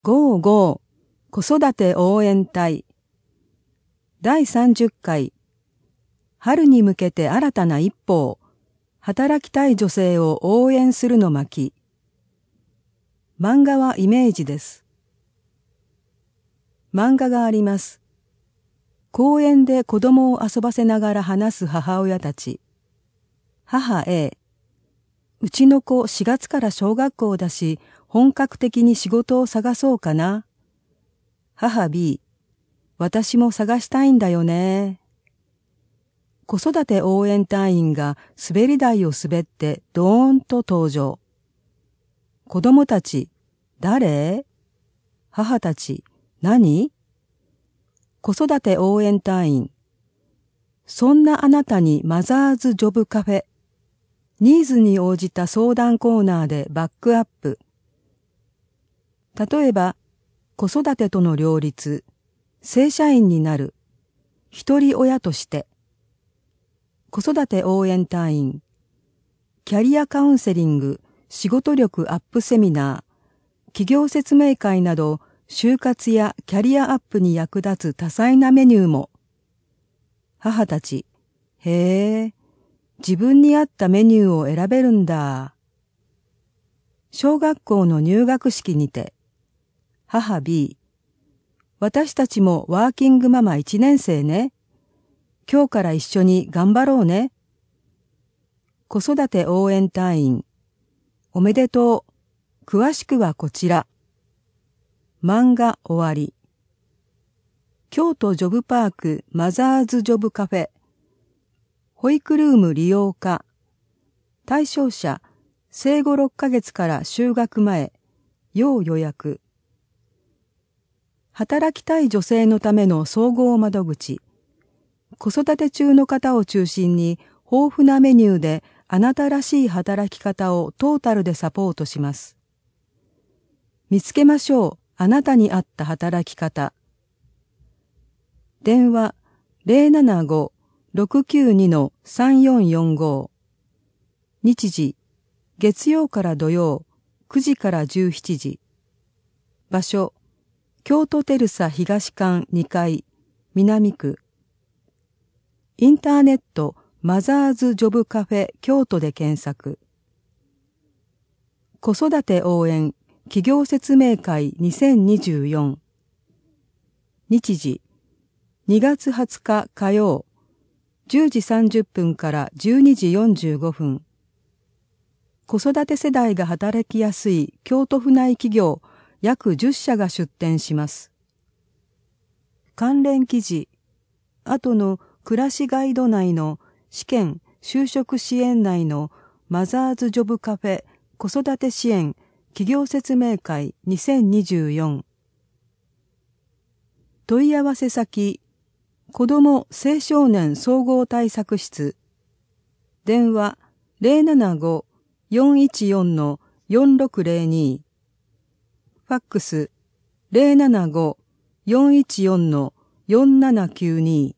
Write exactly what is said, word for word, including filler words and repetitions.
ゴーゴー子育て応援隊だいさんじゅっかい春に向けて新たな一歩を働きたい女性を応援するの巻。漫画はイメージです。漫画があります。公園で子供を遊ばせながら話す母親たち。母 A、うちの子しがつから小学校だし、本格的に仕事を探そうかな。母 B、私も探したいんだよね。子育て応援隊員が滑り台を滑ってドーンと登場。子供たち、誰？母たち、何？子育て応援隊員。そんなあなたにマザーズジョブカフェ。ニーズに応じた相談コーナーでバックアップ。例えば、子育てとの両立、正社員になる、一人親として、子育て応援隊員、キャリアカウンセリング、仕事力アップセミナー、企業説明会など、就活やキャリアアップに役立つ多彩なメニューも。母たち、へえ、自分に合ったメニューを選べるんだ。小学校の入学式にて、母 B、私たちもワーキングママいちねん生ね。今日から一緒に頑張ろうね。子育て応援隊員、おめでとう。詳しくはこちら。漫画終わり。京都ジョブパークマザーズジョブカフェ。保育ルーム利用可。対象者、生後ろっかげつから就学前。要予約。働きたい女性のための総合窓口。子育て中の方を中心に豊富なメニューであなたらしい働き方をトータルでサポートします。見つけましょう。あなたに合った働き方。電話 ゼロななご ろくきゅうに さんよんよんご。日時月曜から土曜くじからじゅうしちじ。場所京都テルサ東館にかい南区。インターネットマザーズジョブカフェ京都で検索。子育て応援企業説明会にせんにじゅうよん。日時にがつはつか火曜じゅうじさんじゅっぷんからじゅうにじよんじゅうごふん。子育て世代が働きやすい京都府内企業約じゅっしゃが出展します。関連記事、後の暮らしガイド内の試験就職支援内のマザーズジョブカフェ子育て支援企業説明会にせんにじゅうよん。問い合わせ先、子ども青少年総合対策室。電話 ゼロななご よんいちよん よんろくゼロに。ファックス ゼロななご よんいちよん よんななきゅうに。